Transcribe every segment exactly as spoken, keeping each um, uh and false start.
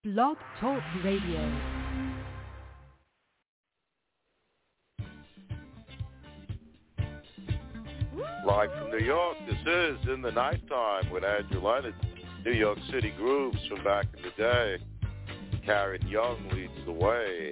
Blog Talk Radio. Live from New York, this is In the Nighttime with Andrew Leonard. New York City grooves from back in the day. Karen Young leads the way.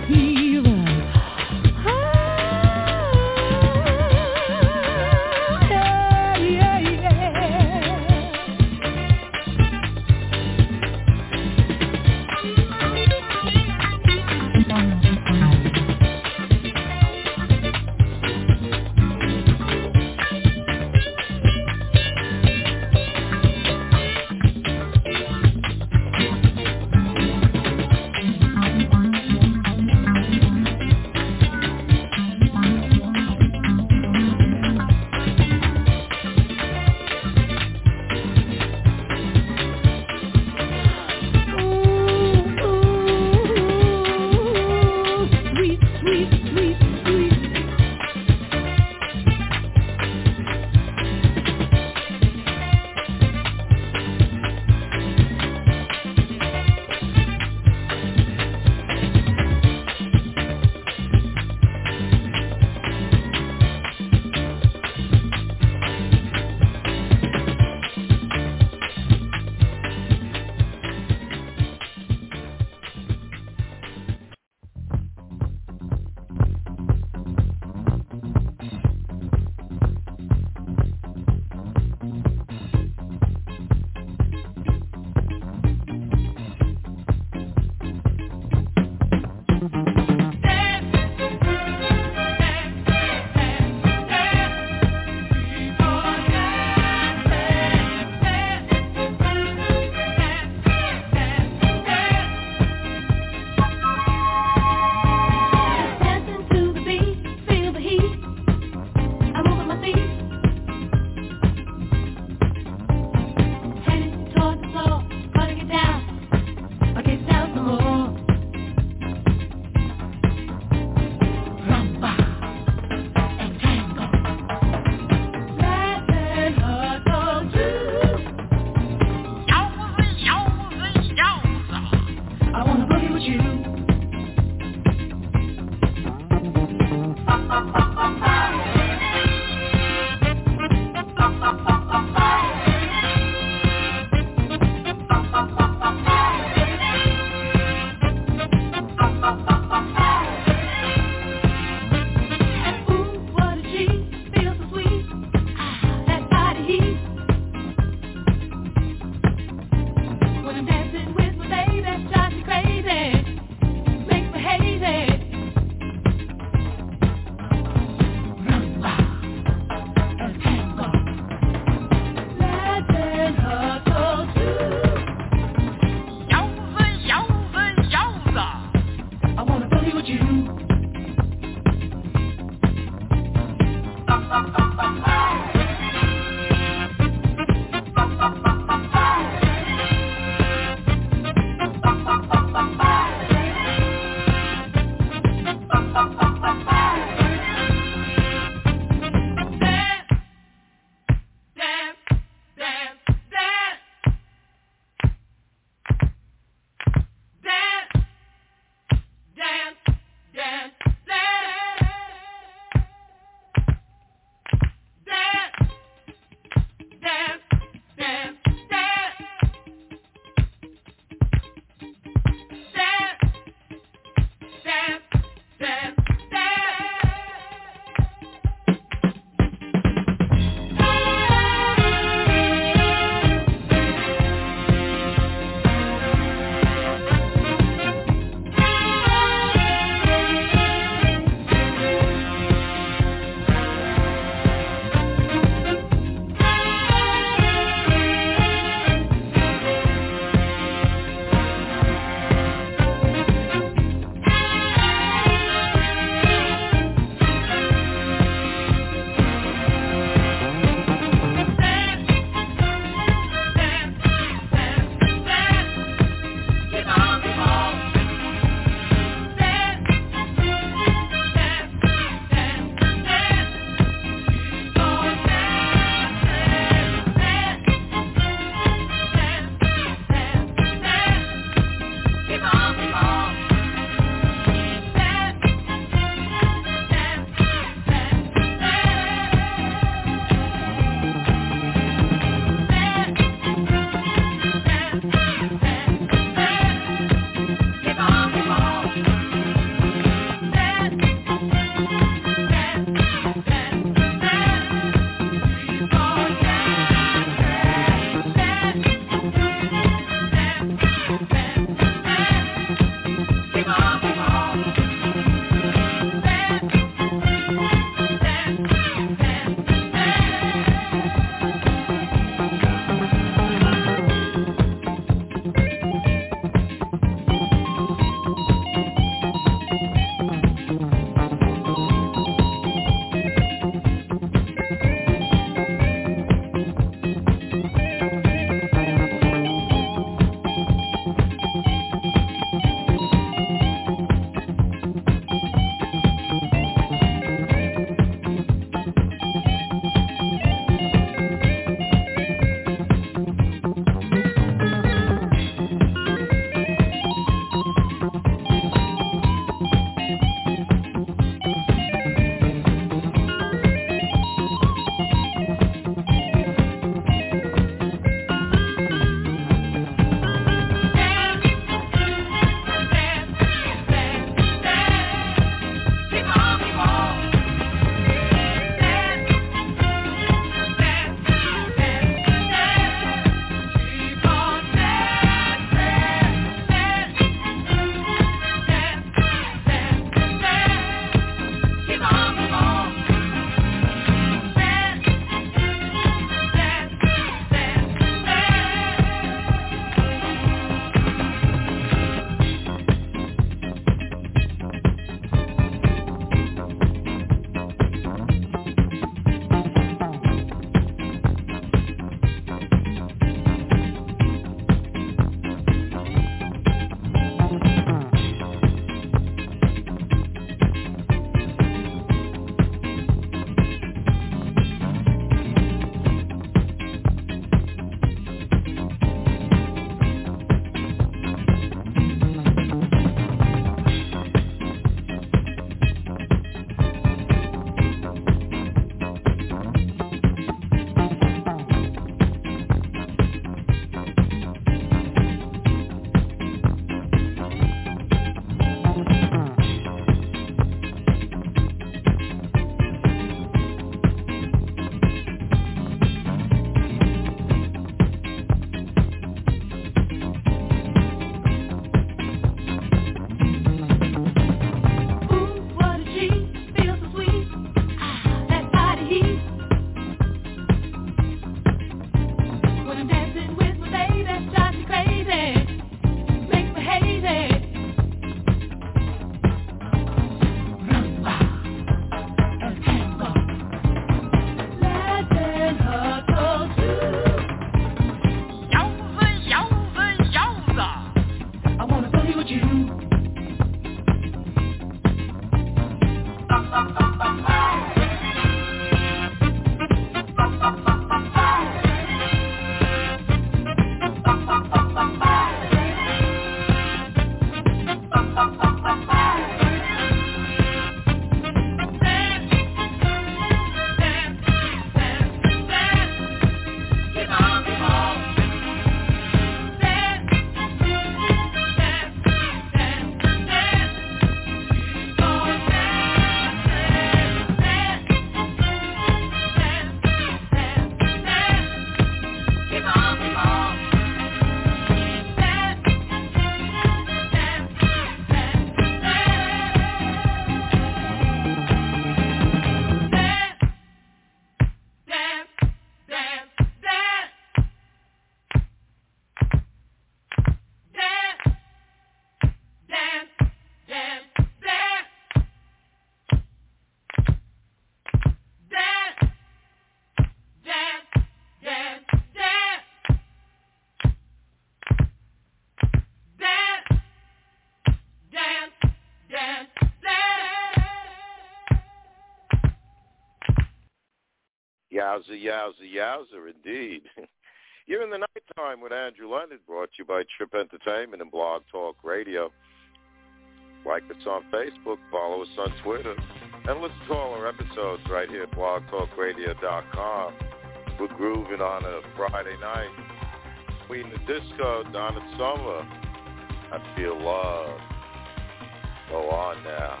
Yowza, yowza, yowza, indeed. You're in the Nighttime with Andrew Leonard, brought to you by Trip Entertainment and Blog Talk Radio. Like us on Facebook, follow us on Twitter, and listen to all our episodes right here at blog talk radio dot com. We're grooving on a Friday night. We in the disco, Donna Summer. I feel love. Go on now.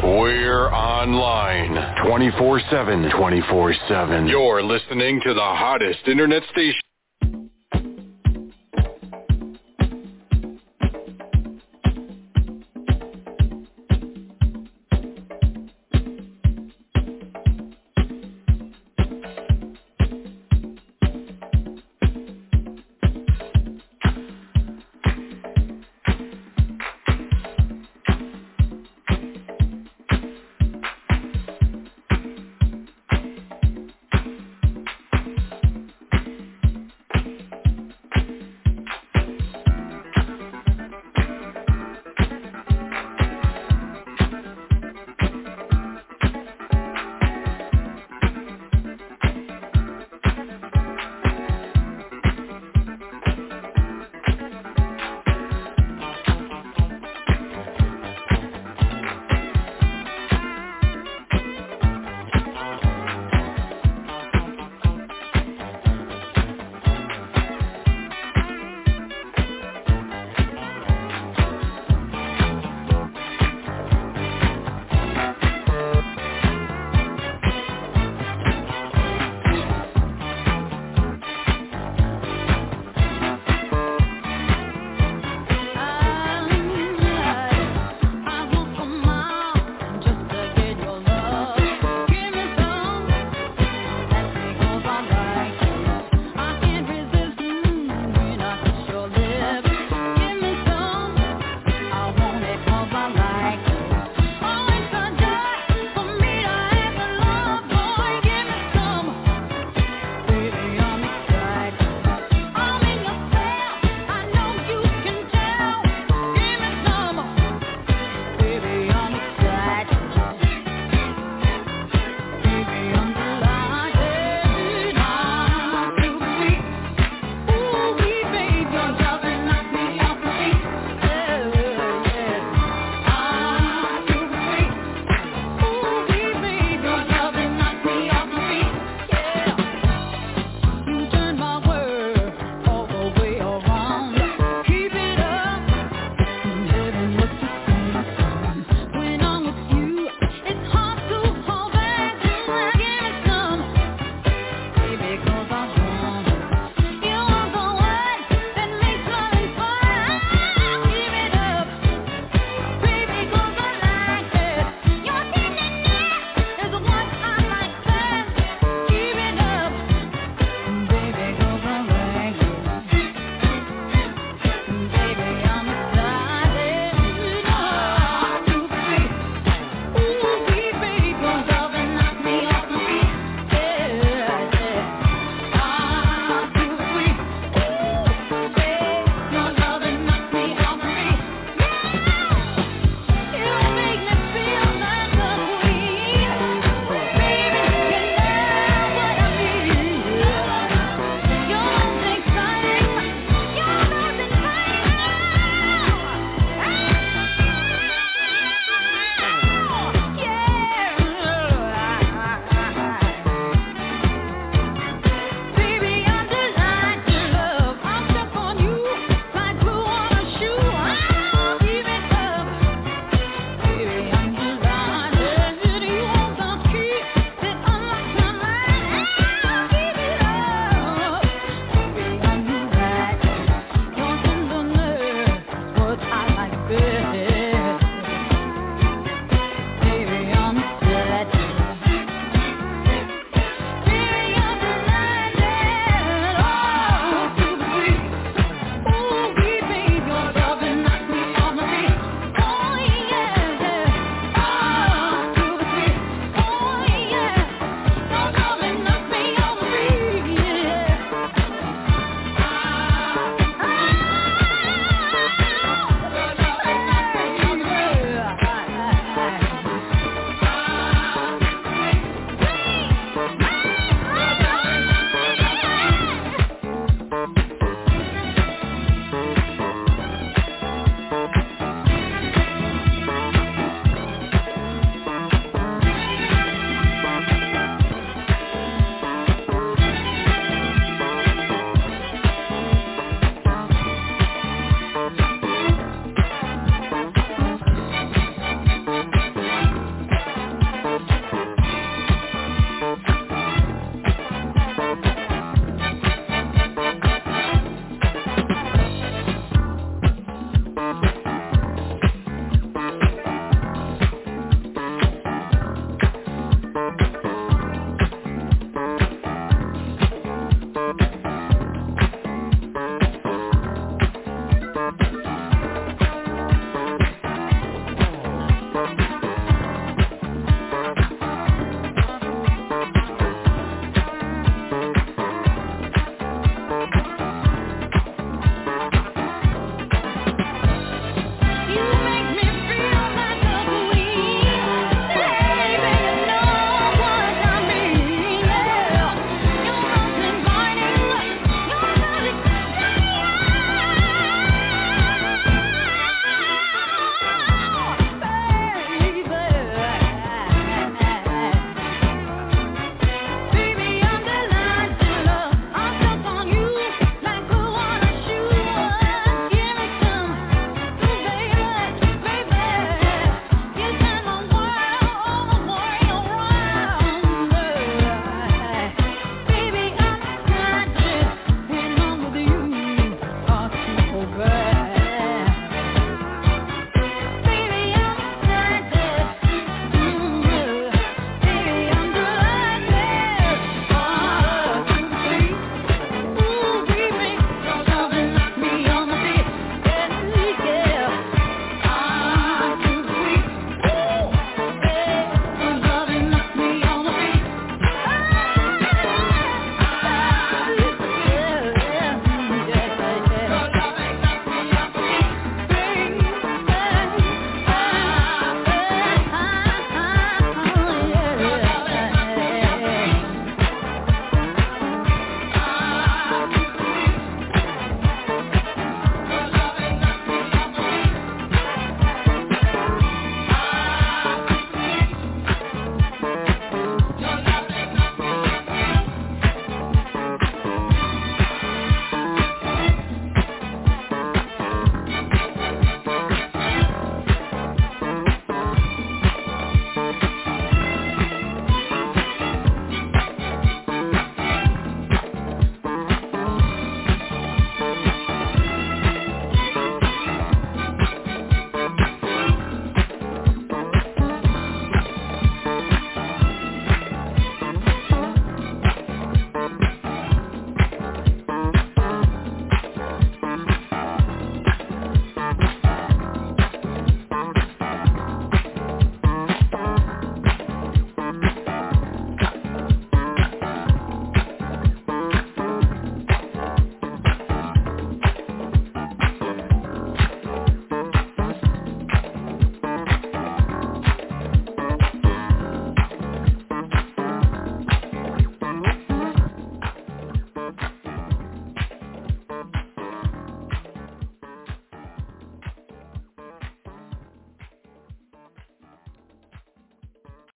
We're online twenty-four seven, twenty-four seven. You're listening to the hottest internet station.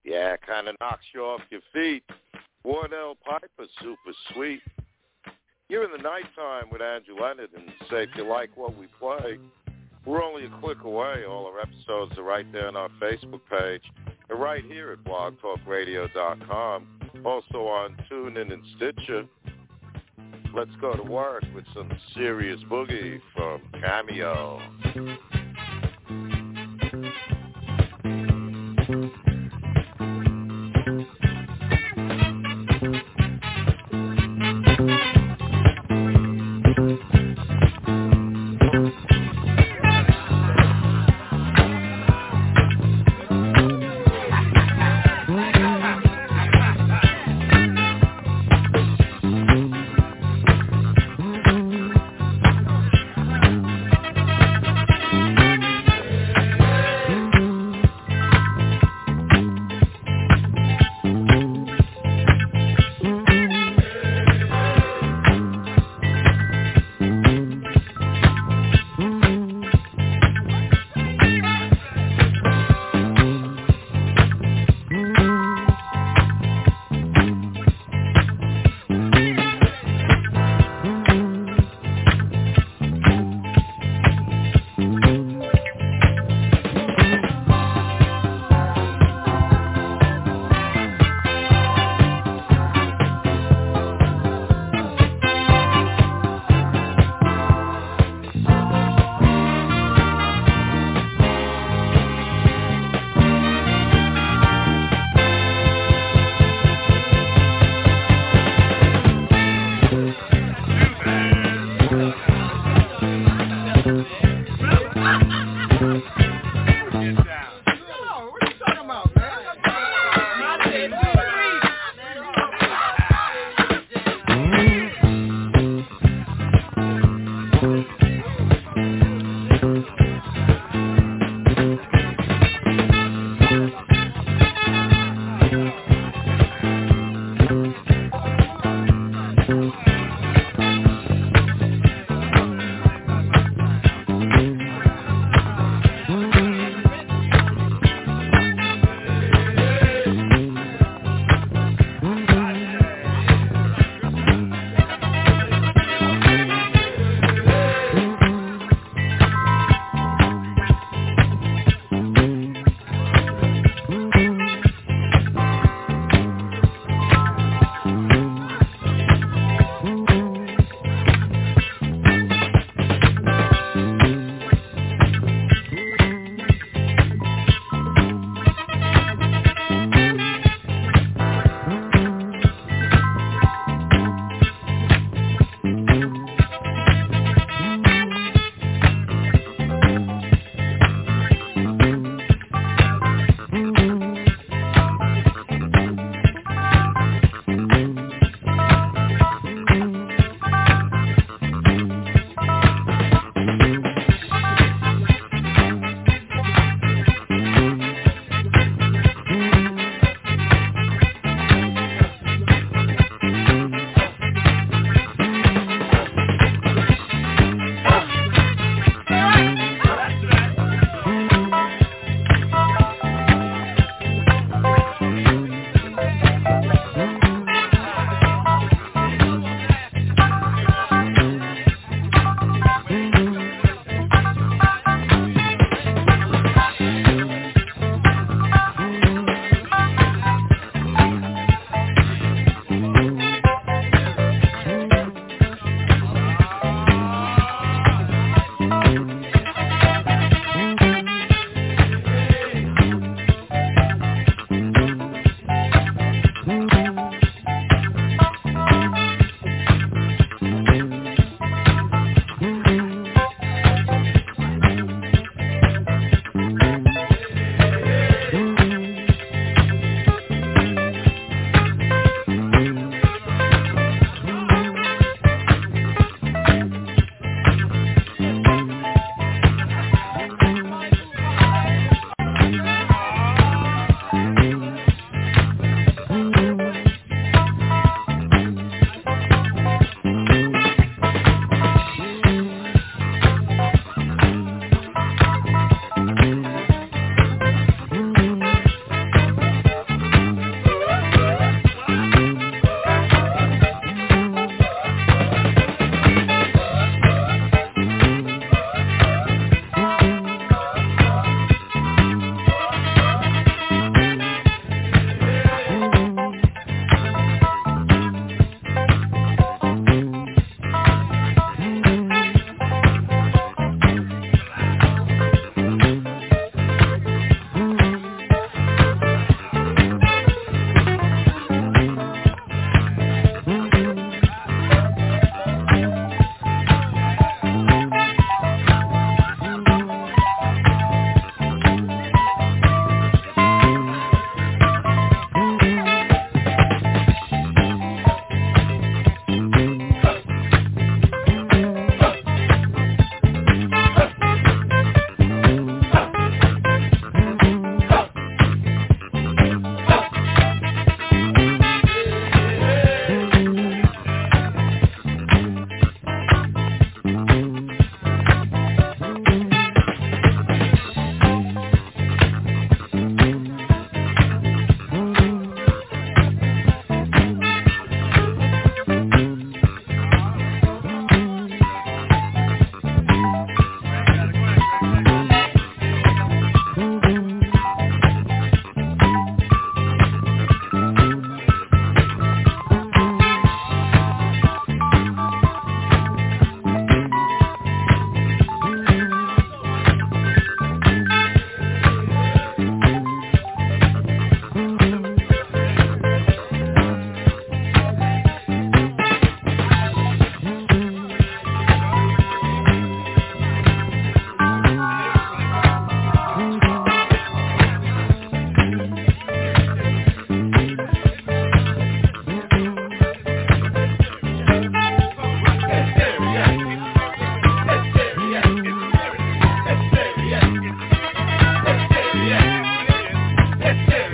Yeah, kind of knocks you off your feet. Wardell Piper, super sweet. You're in the nighttime with Andrew Leonard, and say if you like what we play, we're only a click away. All our episodes are right there on our Facebook page and right here at blog talk radio dot com. Also on TuneIn and Stitcher. Let's go to work with some serious boogie from Cameo.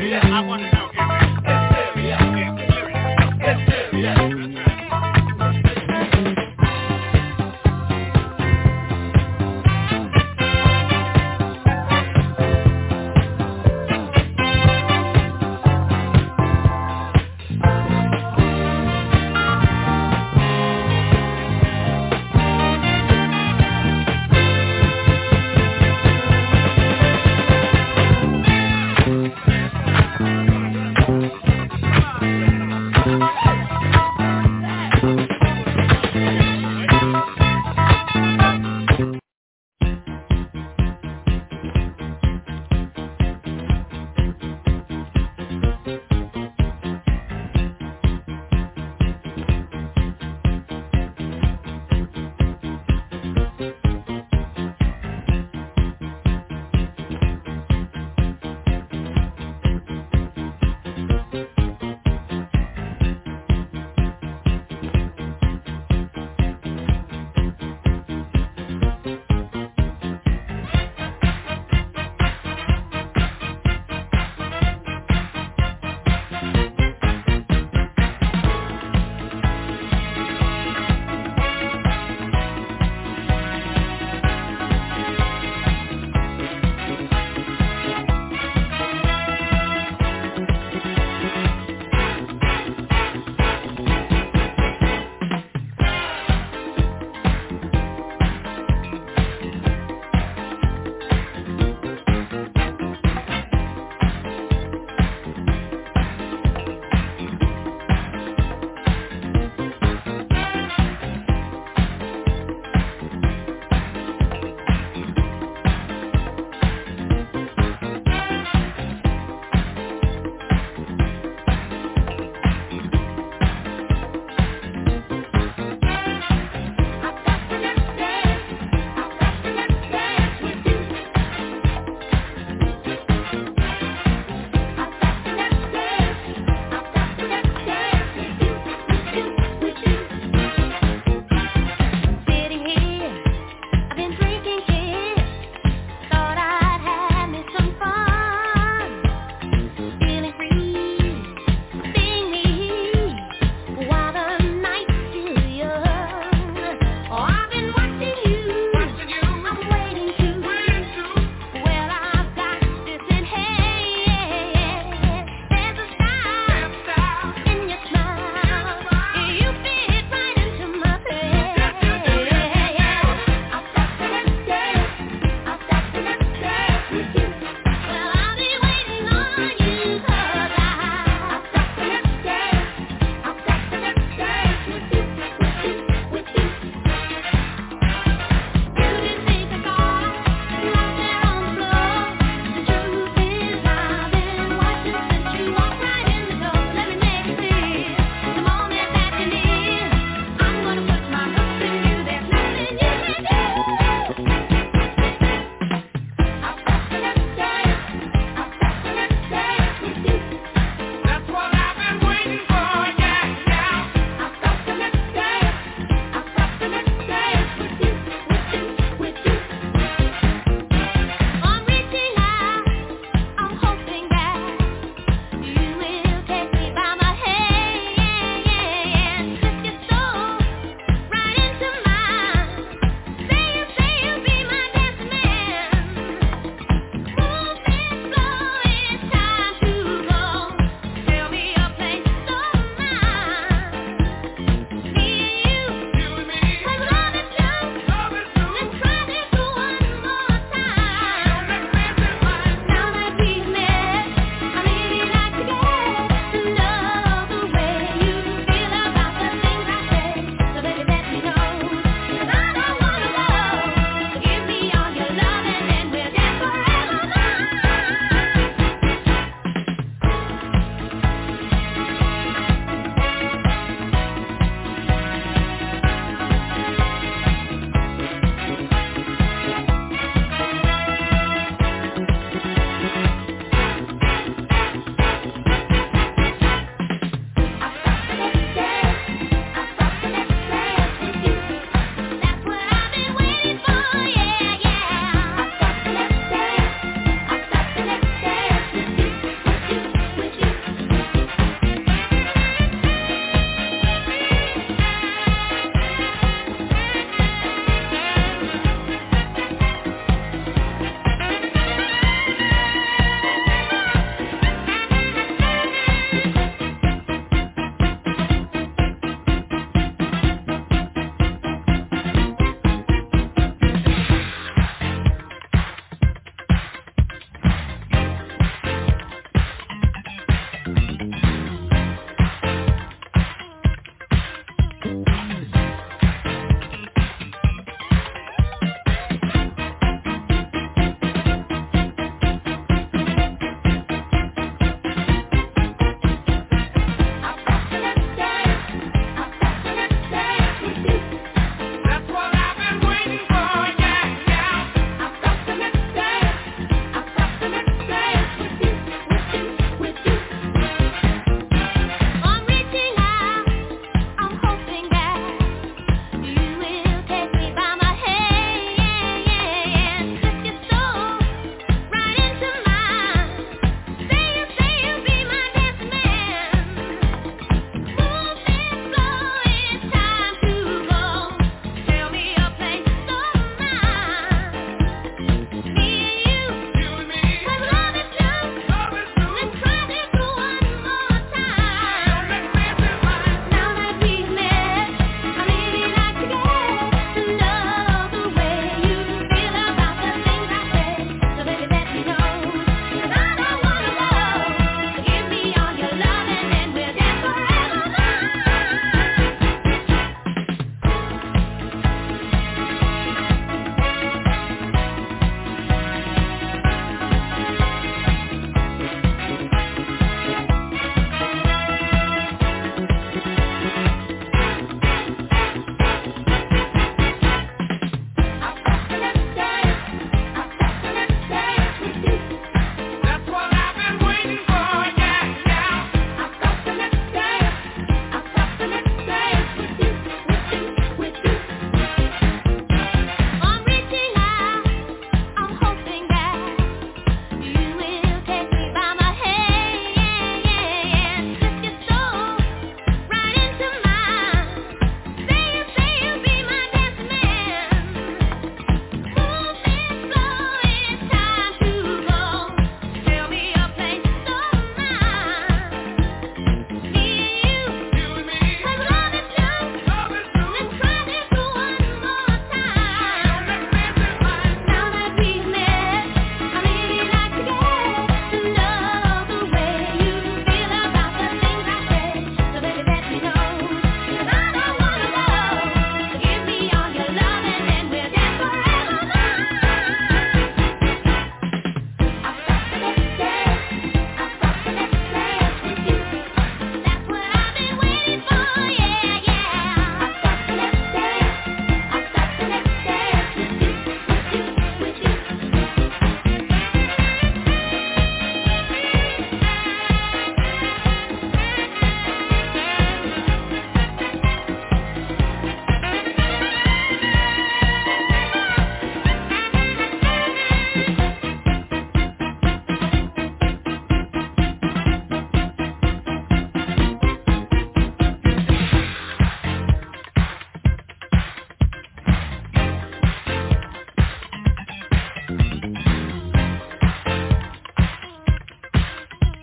I want to know, is it serious? It's serious. It's serious. That's right.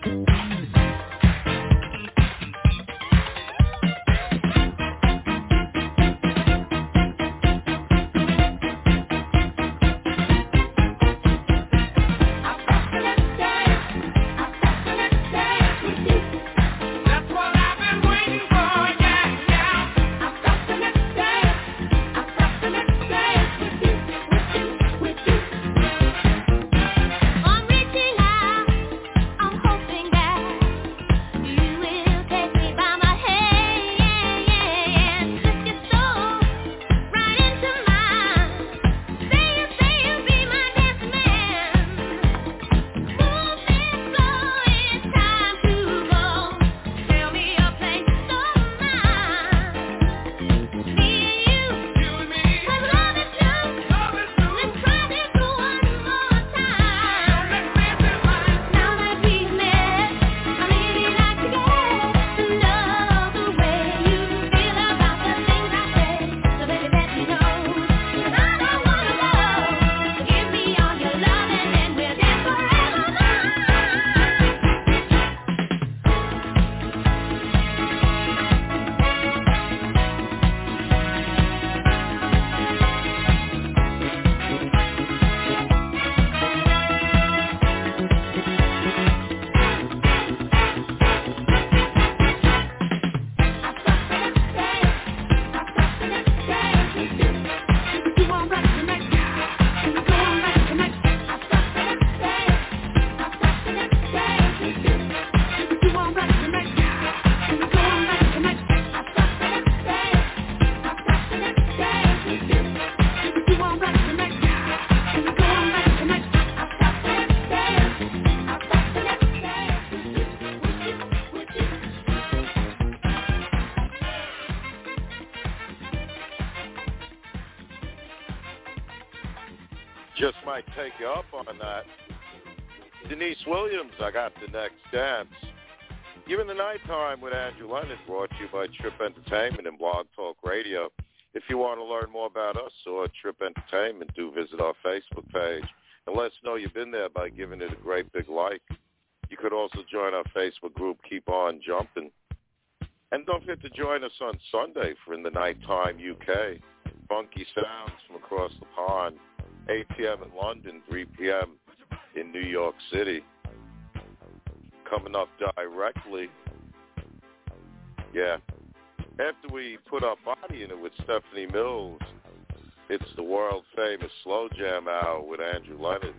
Just might take you up on that. Denise Williams, I Got the Next Dance. You're in the Nighttime with Andrew Leonard, brought to you by Trip Entertainment and Blog Talk Radio. If you want to learn more about us or Trip Entertainment, do visit our Facebook page and let us know you've been there by giving it a great big like. You could also join our Facebook group, Keep On Jumping. And don't forget to join us on Sunday for In the Nighttime U K. Funky sounds from across the pond. eight p.m. in London, three p.m. in New York City. Coming up directly, yeah, after we put our body in it with Stephanie Mills, it's the world-famous Slow Jam Hour with Andrew Leonard.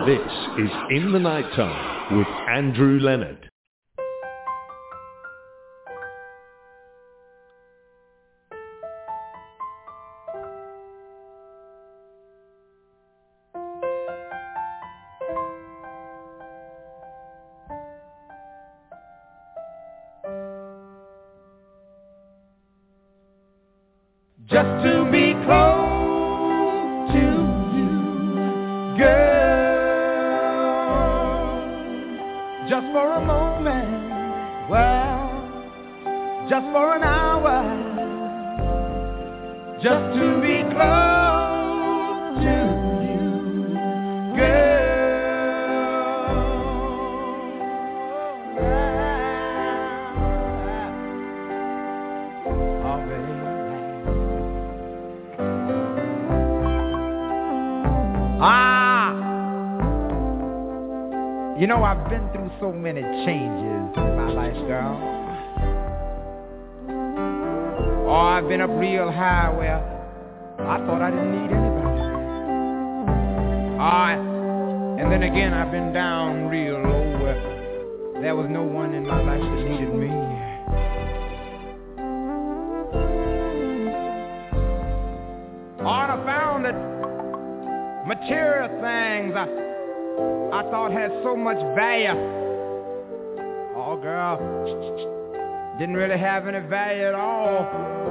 This is In the Nighttime with Andrew Leonard. Just to be close to you, girl. Just for a moment, well, just for an hour. Just to be close to you, girl. Oh, baby. Ah, you know, I've been through so many changes in my life, girl. Oh, I've been up real high where I thought I didn't need anybody. Ah, and then again, I've been down real low where there was no one in my life that needed me. Oh, and I found that material things I, I thought had so much value. Oh, girl, didn't really have any value at all.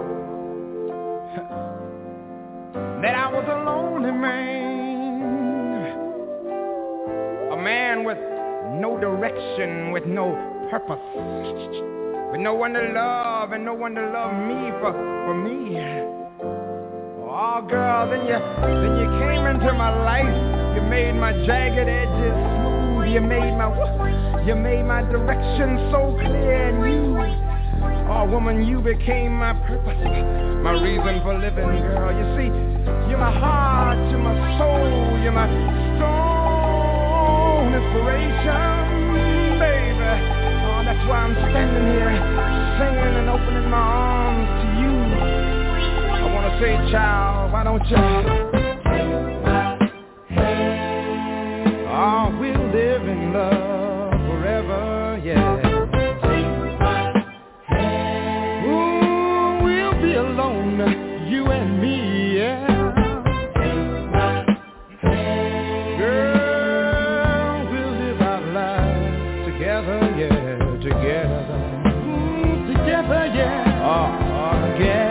That I was a lonely man, a man with no direction, with no purpose, with no one to love and no one to love me for, for me. Oh, girl, then you, then you came into my life. You made my jagged edges smooth. You made my, you made my direction so clear and you, oh, woman, you became my purpose, my reason for living, girl. You see, you're my heart, you're my soul, you're my strong inspiration, baby. Oh, that's why I'm standing here singing and opening my arms to you. I wanna say, child, why don't you take my hand? Oh, we'll live in love forever, yeah. Take my hand. Ooh, we'll be alone, you and me, yeah. Take my hand. Girl, we'll live our lives together, yeah, together. Ooh, together, yeah. Oh, oh, together.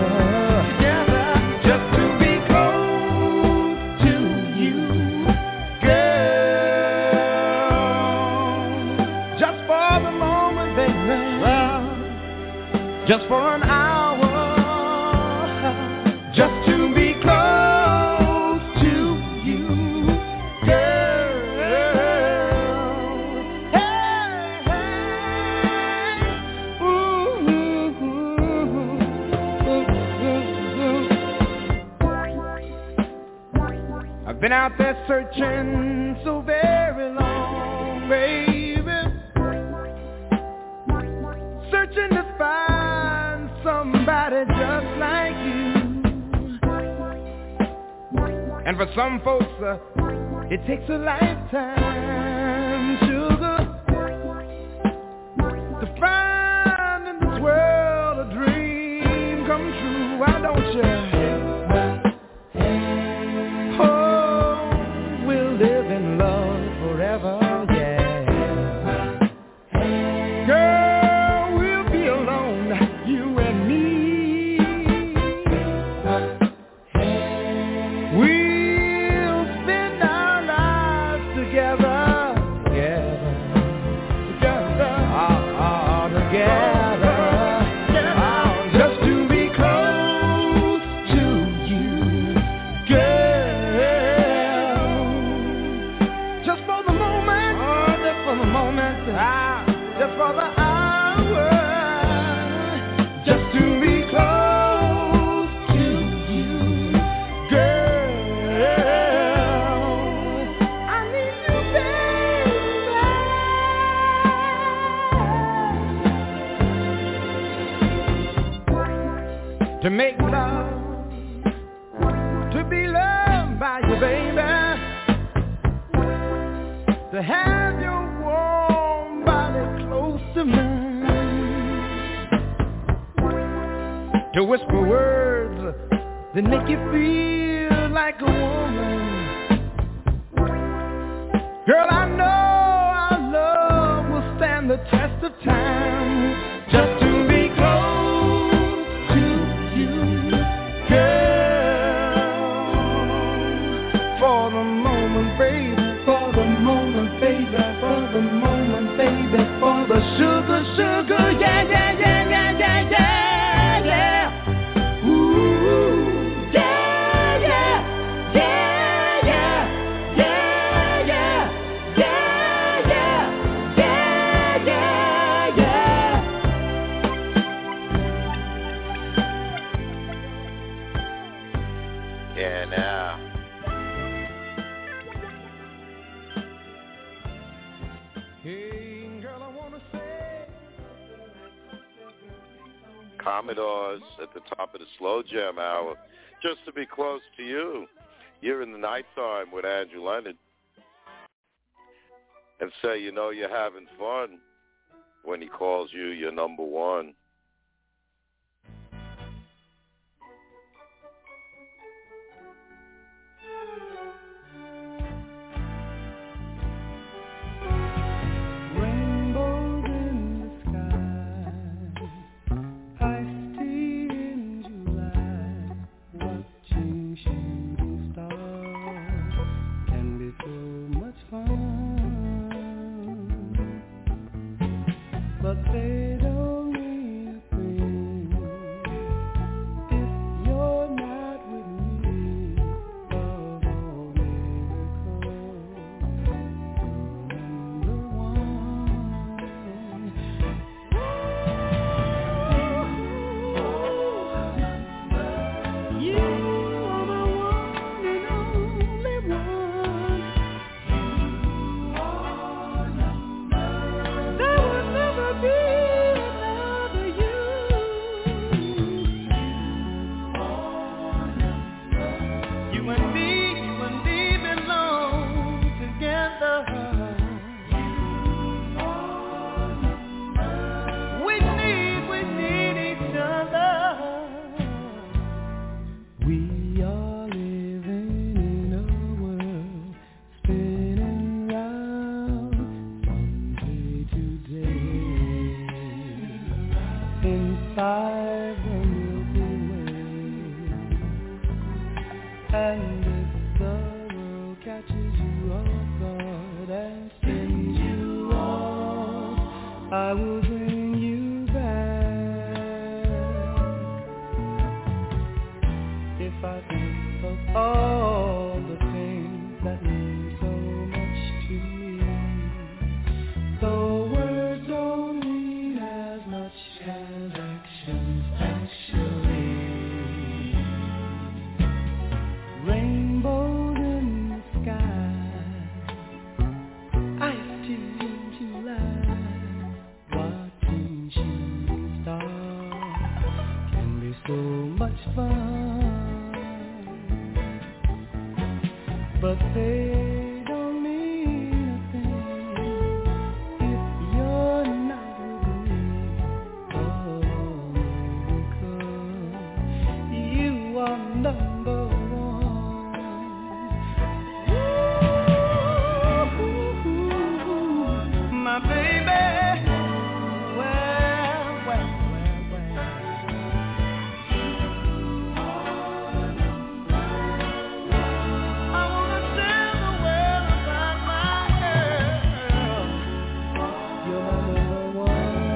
Just for an hour, just to be close to you, girl. Hey, hey. Ooh, ooh, ooh, ooh. I've been out there searching so very long, baby, searching to find somebody just like you. And for some folks, uh, it takes a lifetime, sugar, to find in this world a dream come true. Why don't you? Oh, we'll live in love forever, yeah. Girl, we'll be alone, you and me. We'll spend our lives together, together, together, oh, oh, together, oh, just to be close to you, girl. Just for the moment, oh, just for the moment, ah, just for the hour, just to be close to you, girl. I need you, baby. To make love, to be loved by you, baby. to have your warm body close to mine, to whisper words that make you feel like a woman. Girl, I know our love will stand the test of time. Just to be close to you, girl. For the moment, baby, for the moment, baby, for the moment, baby, for the sugar, sugar, yeah, yeah, yeah, yeah, yeah, yeah, yeah. Ooh, yeah, yeah, yeah, yeah, yeah, yeah, yeah, yeah, yeah, yeah, yeah. Yeah, now. Hey, girl, I wanna say Commodores at the top of the slow jam hour, just to be close to you. You're in the nighttime with Andrew Leonard, and say you know you're having fun when he calls you your number one. rainbows in the sky, iced tea in July, watching shooting stars can be so much fun, but they don't mean a thing if you're not with me. Of all miracles, number one. You are the one and only one. There will never be another you. You and me, you and me belong together. We need, we need each other. We are living in a world spinning round from day to day inside the Milky Way. And if the world catches you off guard and spins you off, I will bring you back. If I think of all the things that mean so much to me, the words don't mean as much as actions actually. Rainbows in the sky, iced tea in July, watching shooting stars can be so much fun, but they don't mean a thing if you're not with me. Oh, because you are number one. Ooh, my baby. Well, well, well, well. I wanna tell the world about my girl. You're my number one.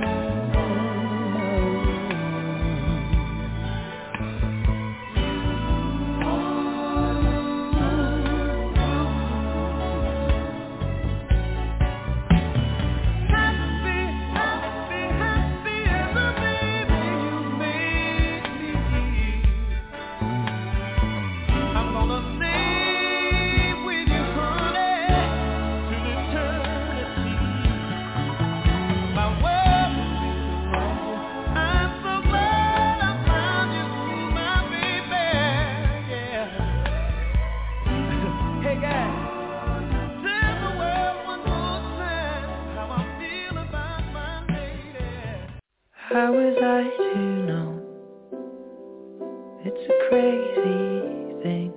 I to know? It's a crazy thing.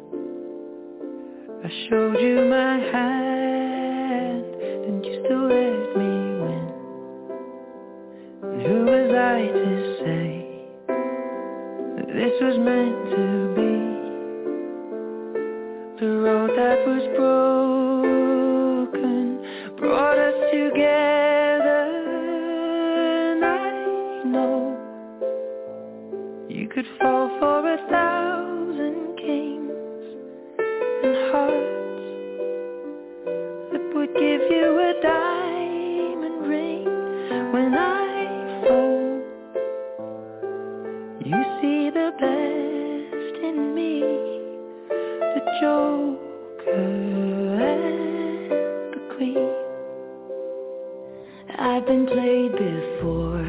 I showed you my hand, and you still let me win. And who was I to say that this was meant to be? The road that was broken brought us together, and I know you could fall for a thousand kings and hearts that would give you a diamond ring. When I fall, you see the best in me, the Joker and the Queen. I've been played before,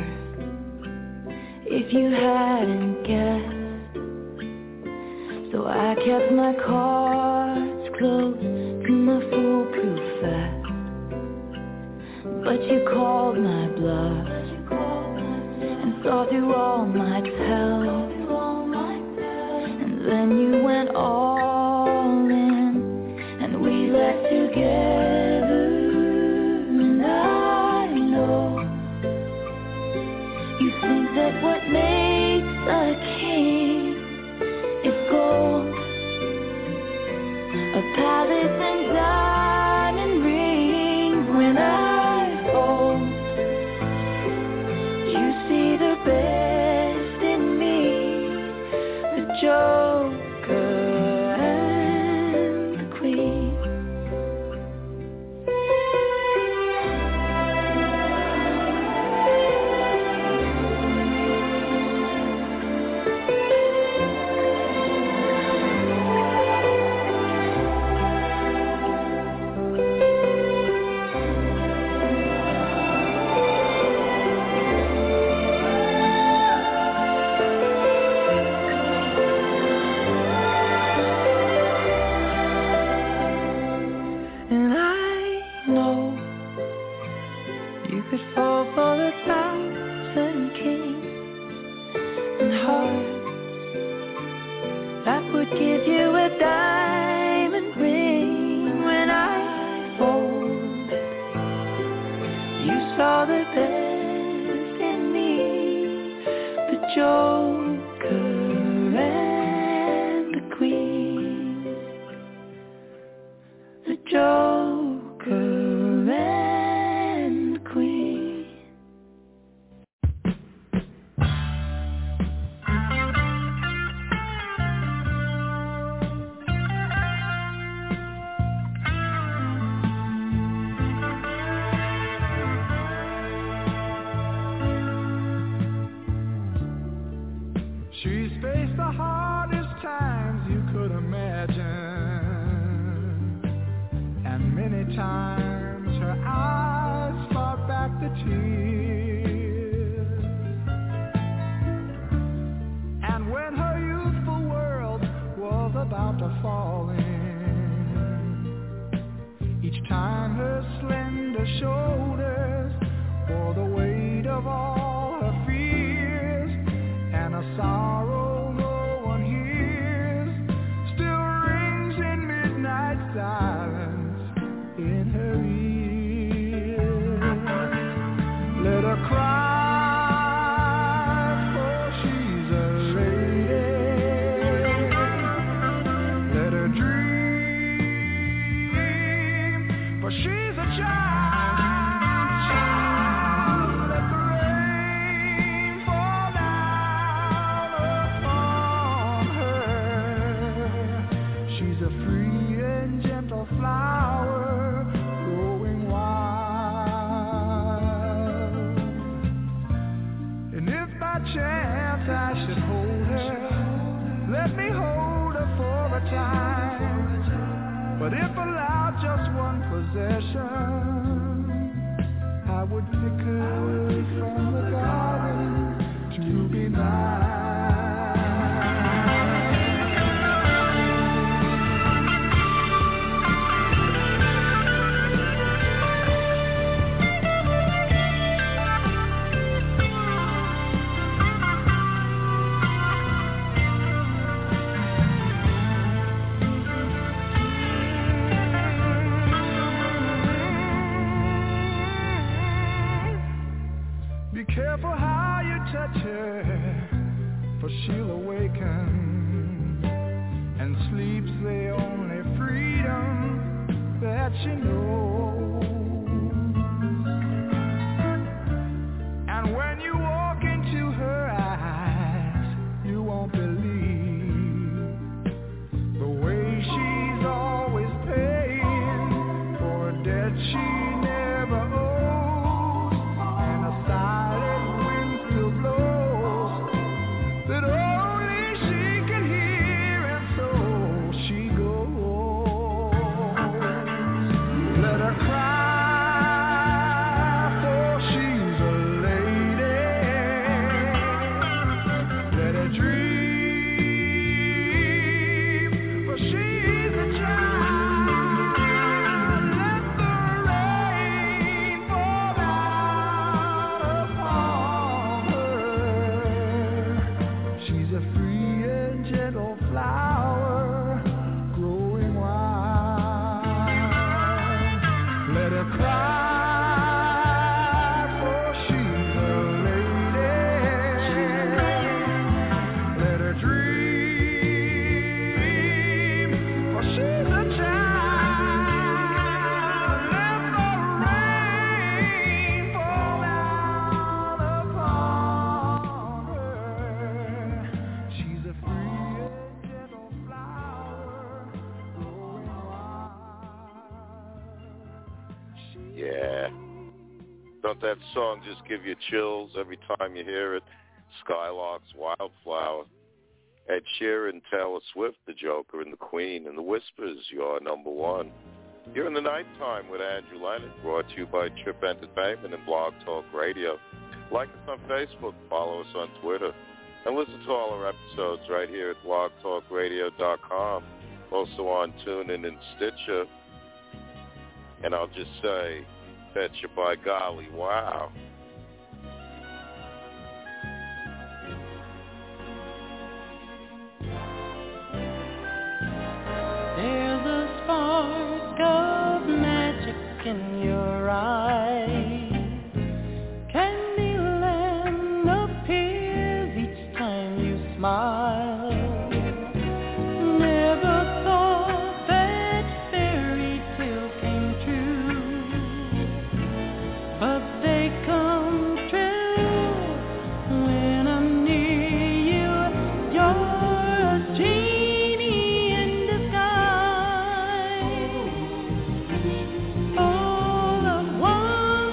if you hadn't guessed, so I kept my cards close to my foolproof vest. But you called my bluff and saw through all my tells, and then you went all in, and we left together. And I know you think that what makes a king is gold, a palace and diamond rings. When I fall, you see the best in me, the Joker and the Queen. And I know you could fall for a thousand kings and hearts that would give you a diamond ring. When I fall, you saw the best in me, the Joker and the Queen, the Joker and the Queen. She's faced the hardest times you could imagine, and many times her eyes fought back the tears. And when her youthful world was about to fall in, each time her slender shoulders bore the weight of all her fears, and a sorrow no one hears still rings in midnight silence in her ear. Let her cry, for she's a lady. Let her dream, for she's a child. Let the rain fall down upon her. She's a free and gentle flower growing wild. And if by chance I should hold her, let me hold her for a time. But if allowed just one possession, I would pick her from the garden to be mine. her, for she'll awaken, and sleep's the only freedom that she knows. And when you walk into her eyes, you won't believe the way she's always paying for a debt she never owes, and a silent wind still blows that only she can hear, and so she goes. Let her cry, for she's a lady. Let her dream, for she's a child. Let the rain fall down upon her. She's a free and gentle flower growing wild. Let her cry, for she's a lady. Let her dream, for she's a child. Let the rain fall down upon her. She's a free and gentle flower growing wild. Yeah. Don't that song just give you chills every time you hear it? Skylark's Wildflower. Ed Sheeran, Taylor Swift, the Joker, and the Queen, and the Whispers, you're number one. You're in the Nighttime with Andrew Leonard, brought to you by Trip Entertainment and Blog Talk Radio. Like us on Facebook, follow us on Twitter, and listen to all our episodes right here at blog talk radio dot com, also on TuneIn and Stitcher. And I'll just say, betcha by golly, wow. There's a spark of magic in your eyes. Candyland appears each time you smile. Never thought that fairy tales came true, but they come true when I'm near you. You're a genie in disguise, full of wonder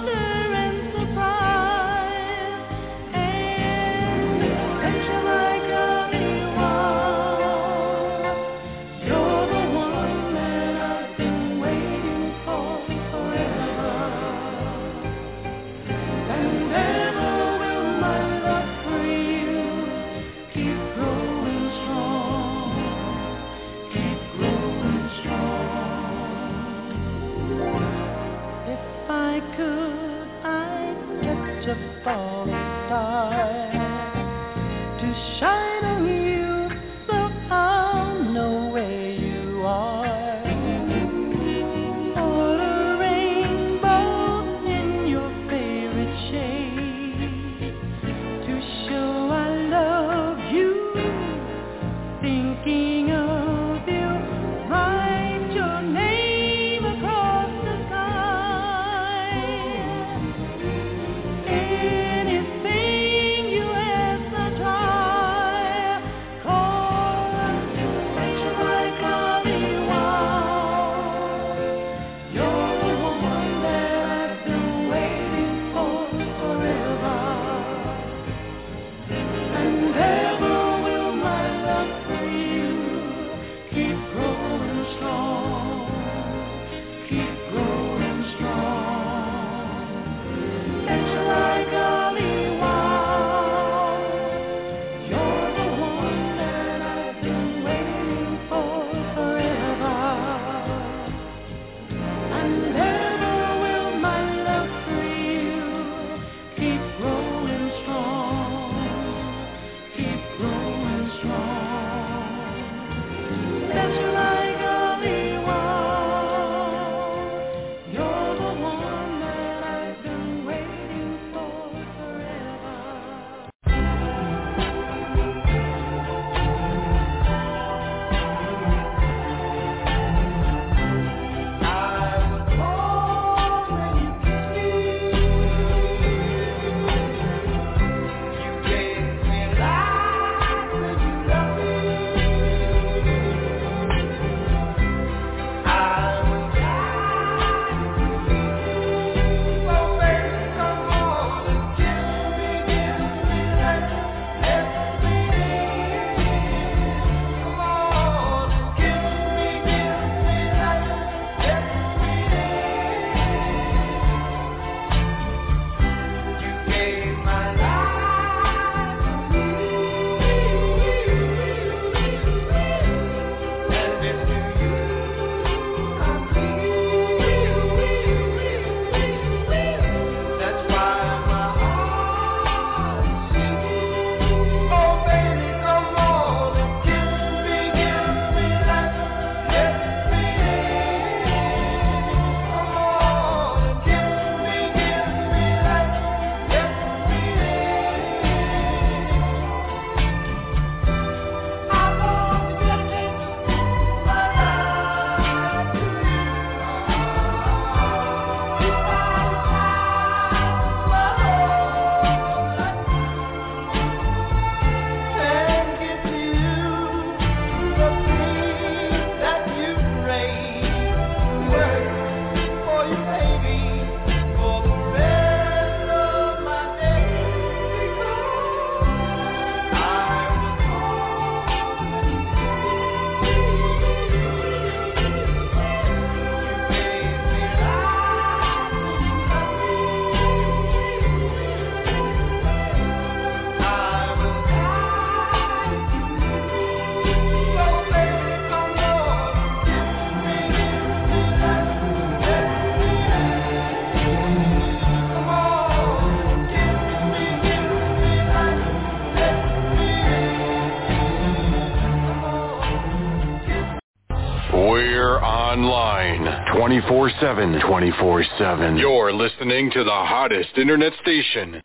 We're online twenty-four seven, twenty-four seven. You're listening to the hottest internet station.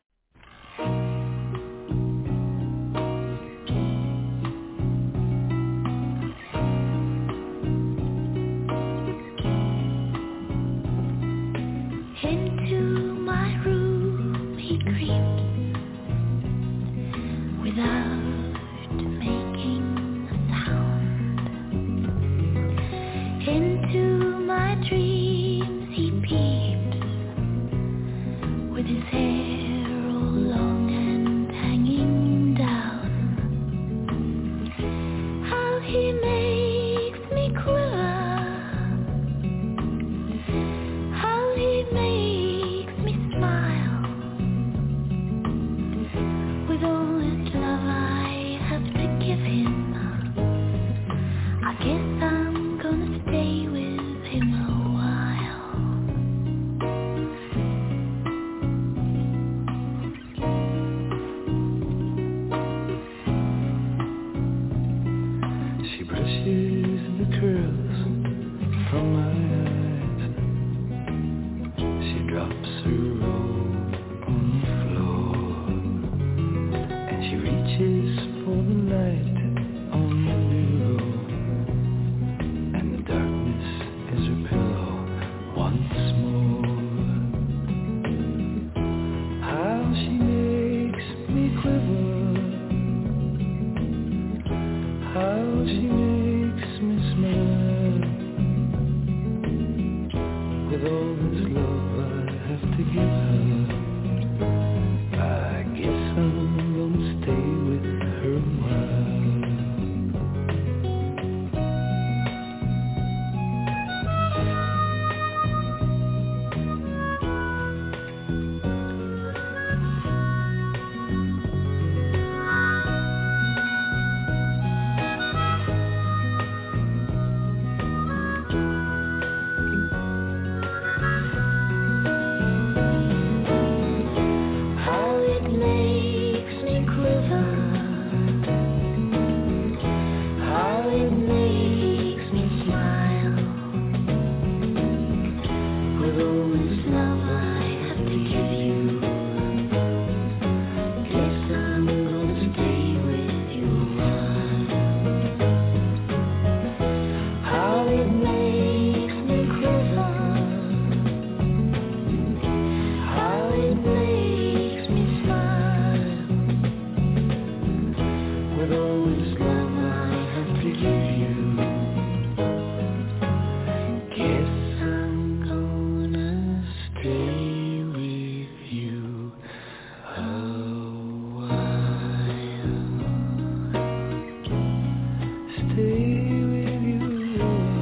Into my room he creeps without making a sound. Into my dreams he peeps with his hair all long and hanging down. How he makes me quiver, how he makes me smile. With all this love I have to give him, I guess I'm gonna stay with him a while. She brushes the curls from my eyes. She drops her robe on the floor, and she reaches for the light on the bureau, and the darkness is her pillow once more. How she makes me quiver, how she makes me smile. With all this love I have to give her, I guess I'm gonna stay with her a while. How it makes me quiver, how it makes me smile. With all this love I have to give you, guess I'm gonna stay with you a while. How it makes me quiver, how it makes me smile. With all this love I have to give you, guess I'm gonna stay with you a while. Stay with you a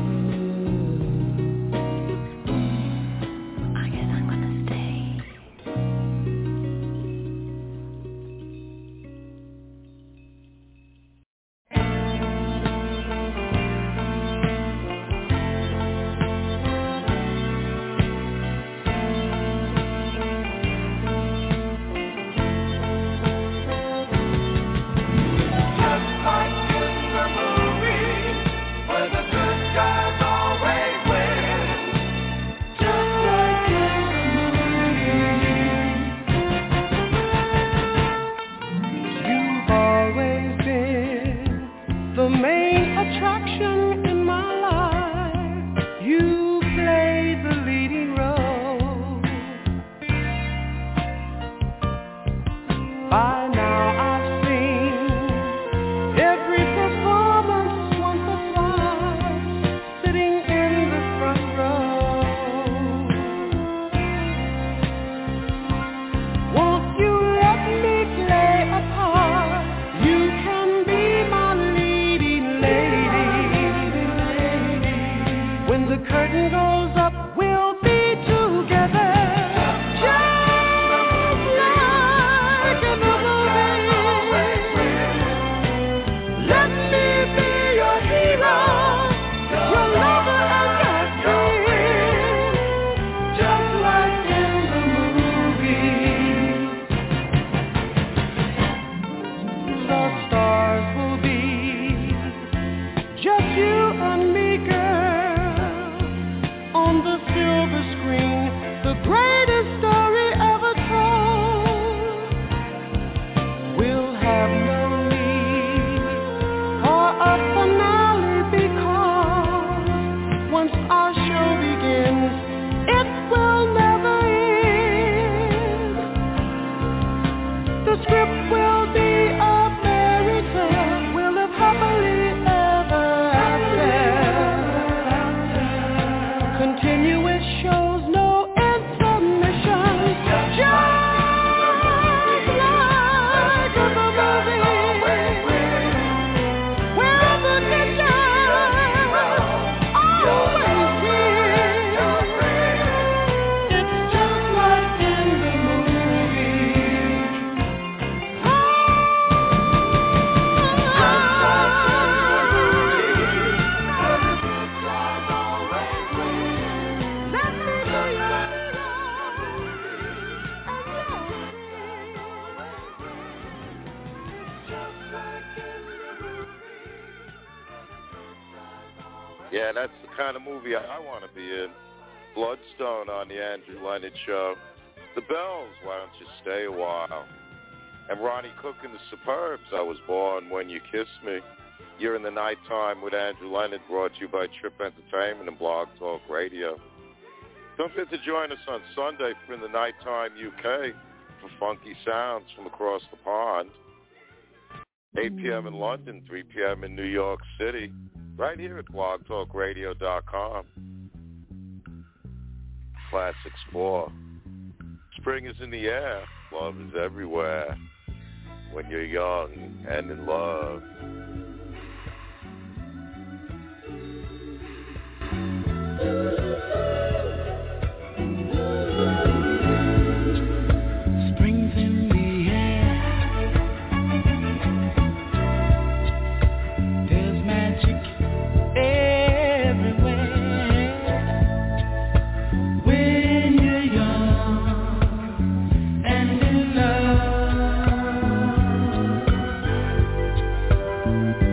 while. I guess I'm gonna stay. Just like in the movie, where the good guys always win. Just like in You've always been the main attraction in my life. You played the leading role. By now I've seen every performance once or twice, sitting in the front row. Won't you let me play a part? You can be my leading lady. When the curtain goes up, we'll be together. Just like in the movie. Let me be your hero, your lover and your friend. Just like in the movie. The stars will be just you and me, girl. on the silver screen, the greatest story ever told. We'll have no need for a finale because once our show begins, it will never end. The script will be a fairy tale. We'll live happily ever after. Continuous shows, no intermission. Just like a movie. Where the tension always wins. It's just like in the movie. Let me be your Yeah, that's the kind of movie I want to be in. Bloodstone on the Andrew Leonard Show. The Bells, Why Don't You Stay a While? And Ronnie Cook in the Superbs, I Was Born When You Kissed Me. You're in the Nighttime with Andrew Leonard, brought to you by Trip Entertainment and Blog Talk Radio. Don't forget to join us on Sunday for In the Nighttime U K for funky sounds from across the pond. eight p.m. in London, three p.m. in New York City, right here at blog talk radio dot com. Classics four. Spring is in the air. Love is everywhere. When you're young and in love. Spring's in the air. There's magic everywhere. When you're young and in love.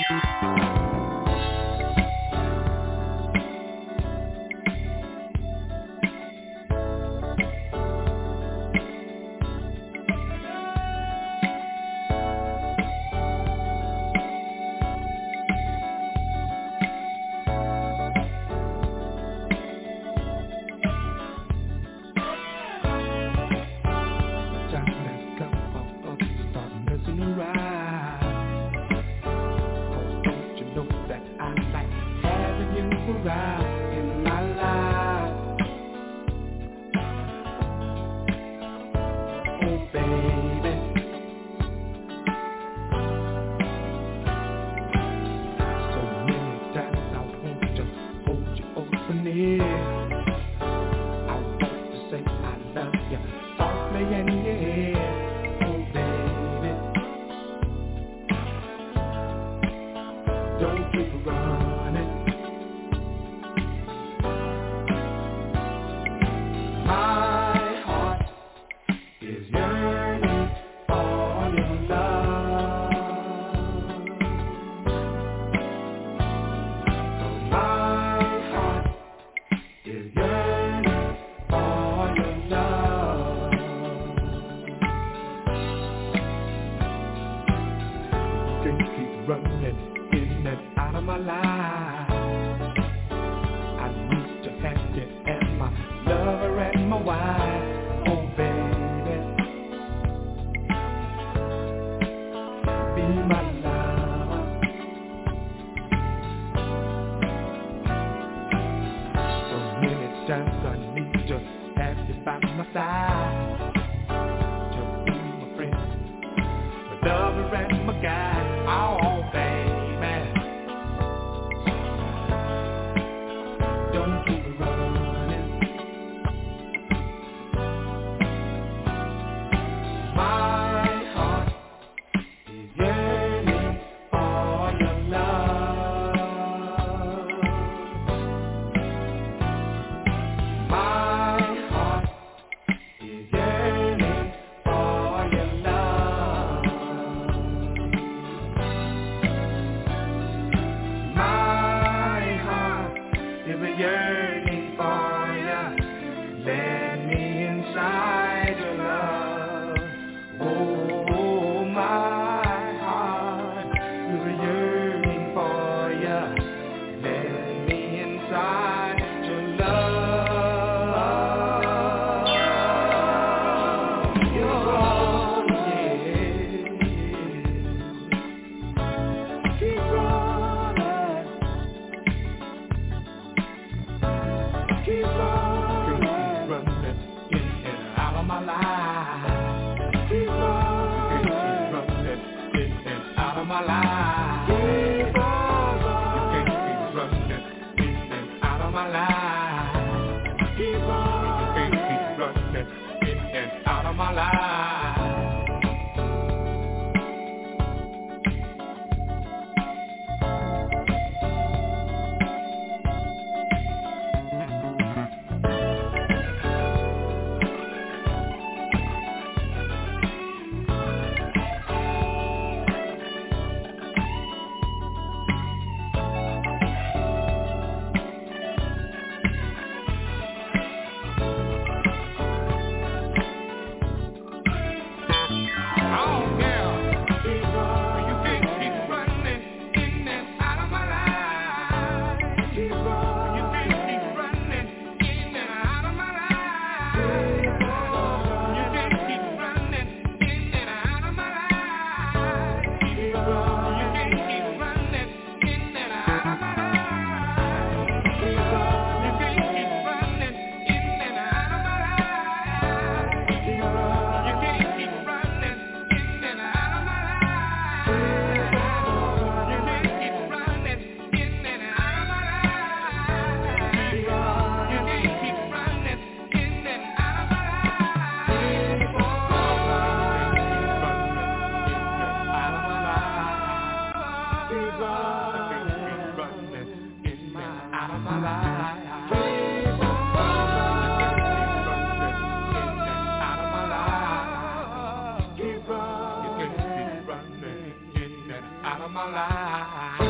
my life.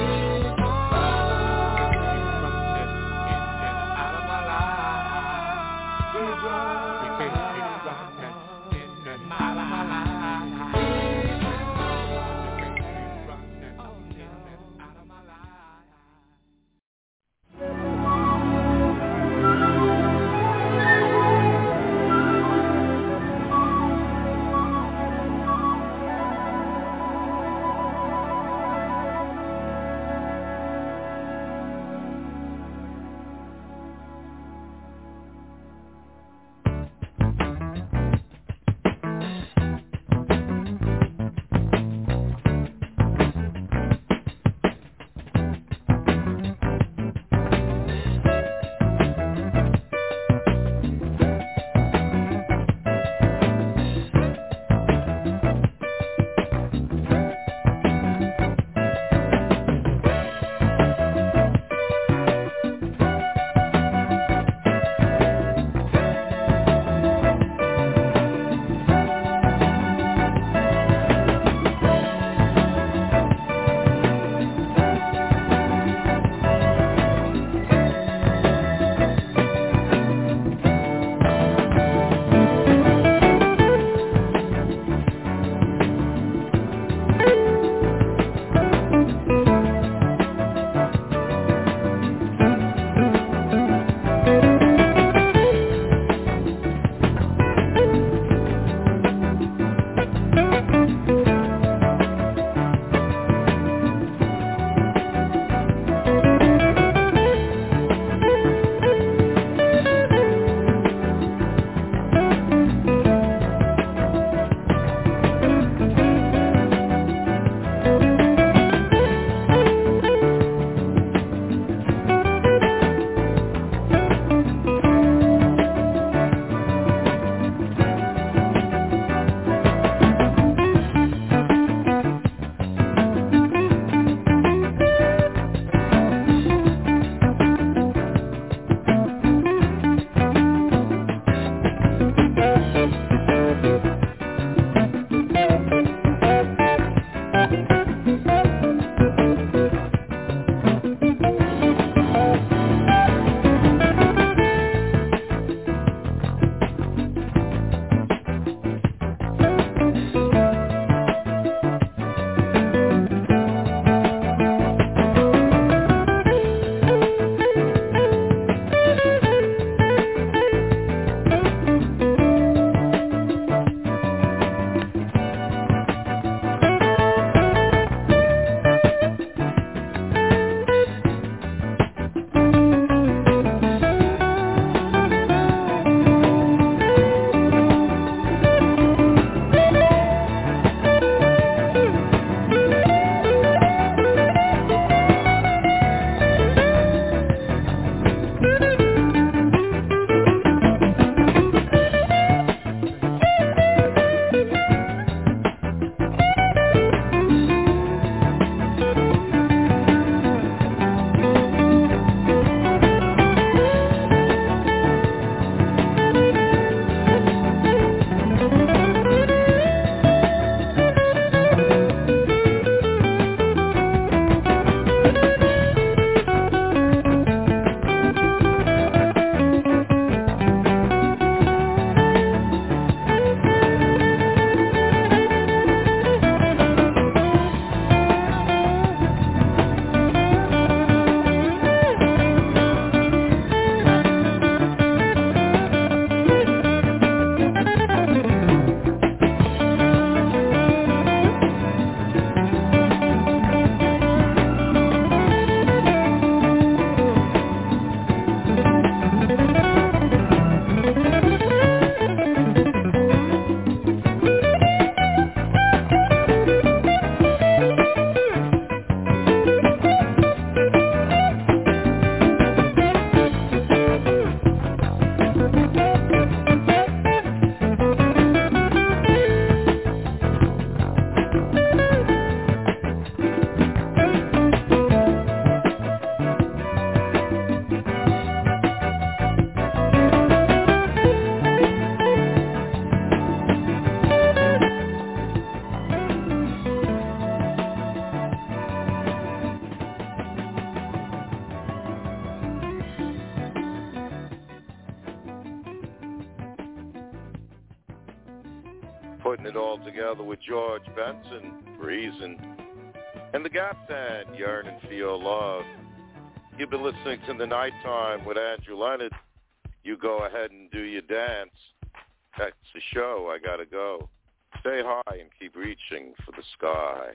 Putting it all together with George Benson, Reason, and the Gap Band, Yearning for Your Love. You've been listening to The Nighttime with Andrew Leonard. You go ahead and do your dance. That's the show. I gotta go. Stay high and keep reaching for the sky.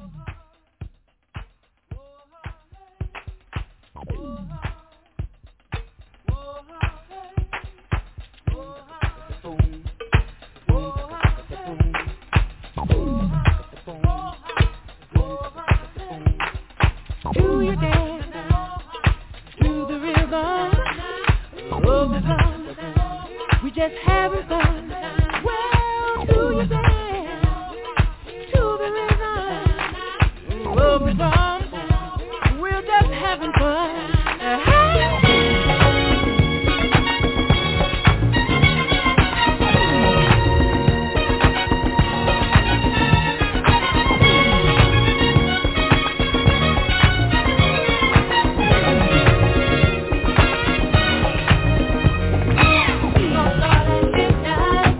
Do you dance to the rhythm of the song? We just having fun. Well, do you dance to the rhythm of the song? We're just having fun. Now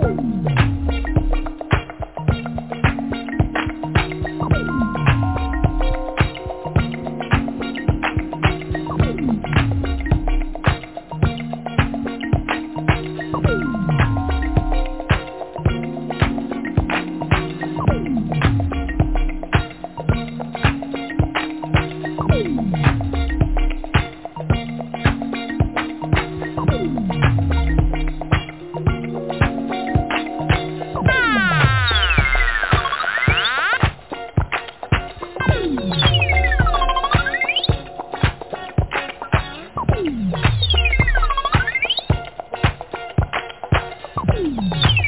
Thank you.